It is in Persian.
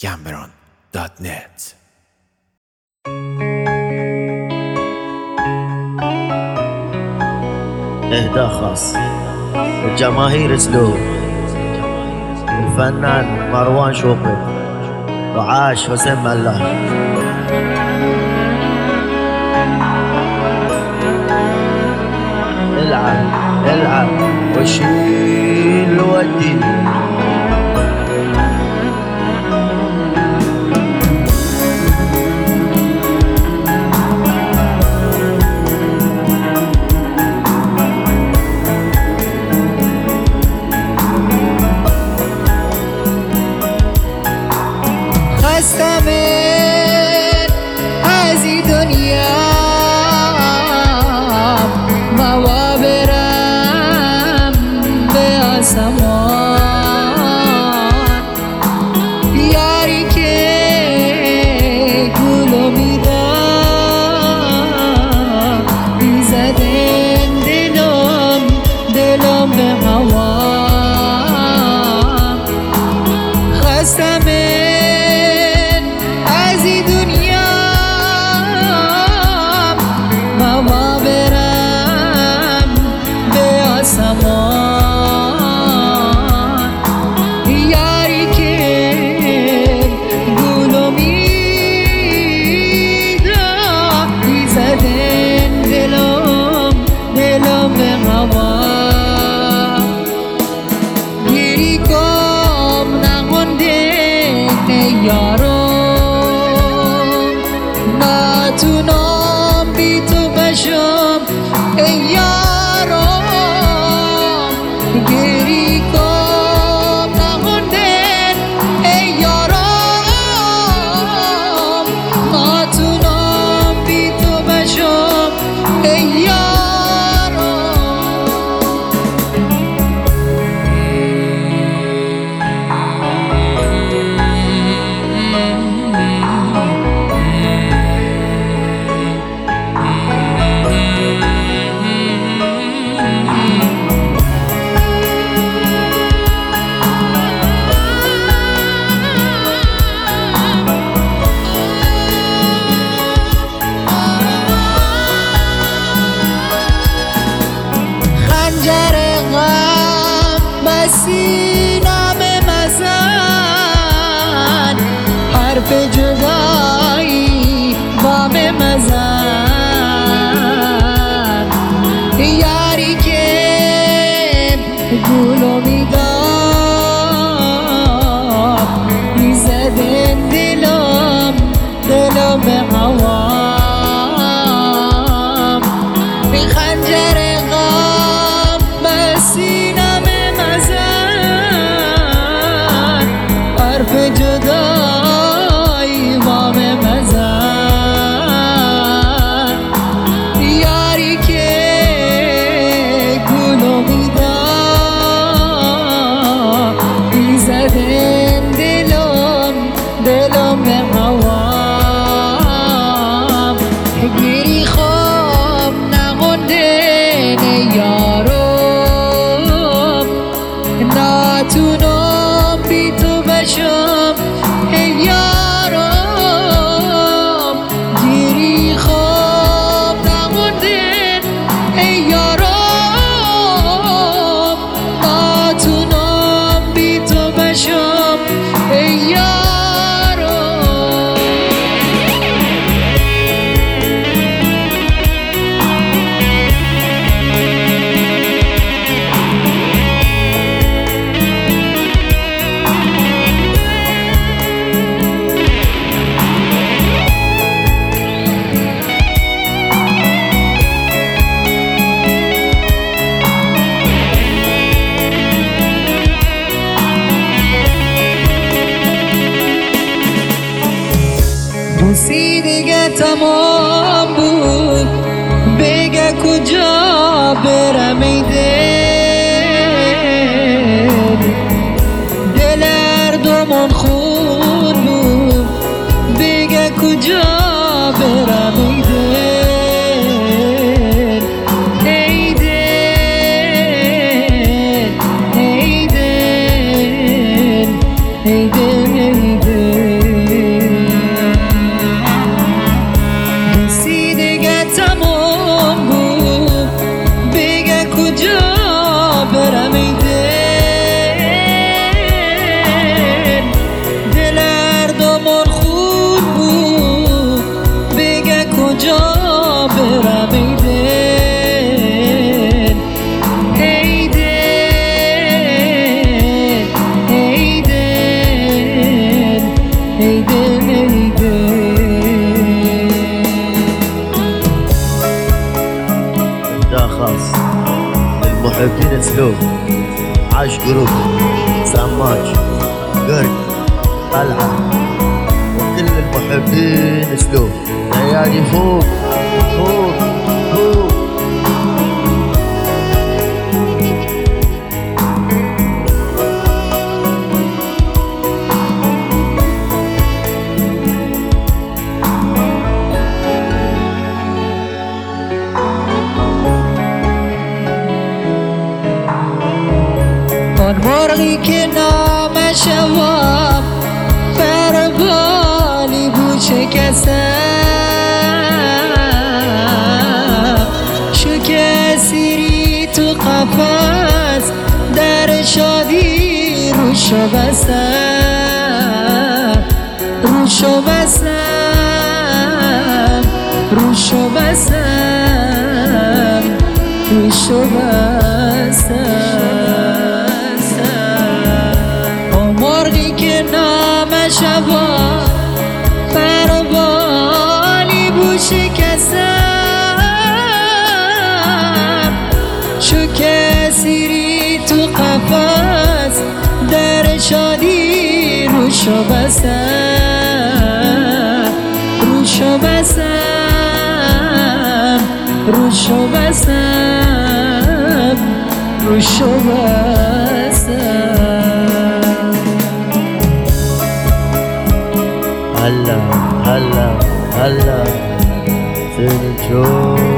gambron.net. اهداء خاص لجماهير سلوب، الفنان مروان شوقي وعاش حسين ملاح. العب العب وشيل ودي، خستم از این دنیا و برم به آسمان، یاری که گلو میدم میزدن دلم به هوا. خستم از این دنیا و برم به آسمان، یاری که گلو میدم میزدن دلم به هوا. گیری کم نمونده یارو، نتونم بی تو باشم ای یارم. گری کم نمونده ای یارم، نتونم بی تو باشم ای یارم. خنجر غم به سینم مزن، حرف جدایی بام مزن، یاری که گلو میدم میزدن دلم به هوا. خنجر غم به سینم مزن، حرف جدایی بام مزن، یاری که گلو میدم میزدن دلم به هوا. گیری خواب نموندن یارم، نتونم بی تو باشم ای یارم. گیری خواب نموندن ای یارم، نتونم بی تو باشم ای یارم. دوستی دیگه تمام بود، بگه کجا برم ای دل هر دومون خون بود، بگه کجا برم ای دل ای دل ای دل ای دل. اسلوب عاش جروب سماج قرد قلعة وكل المحبين اسلوب ليالي فوق فوق فوق. آن مرغی که نامش هوا بر بالی بود شکستم، شکستیری تو قفس در شادی روشو بستم، روشو بستم، روشو بستم، روشو بستم. مرغی که نامش هوا بر بالی بود شکستم، شکستیری تو قفس در شادی روشو بستم، روشو بستم، روشو بستم، روشو بستم. هلا هلا هلا سنجو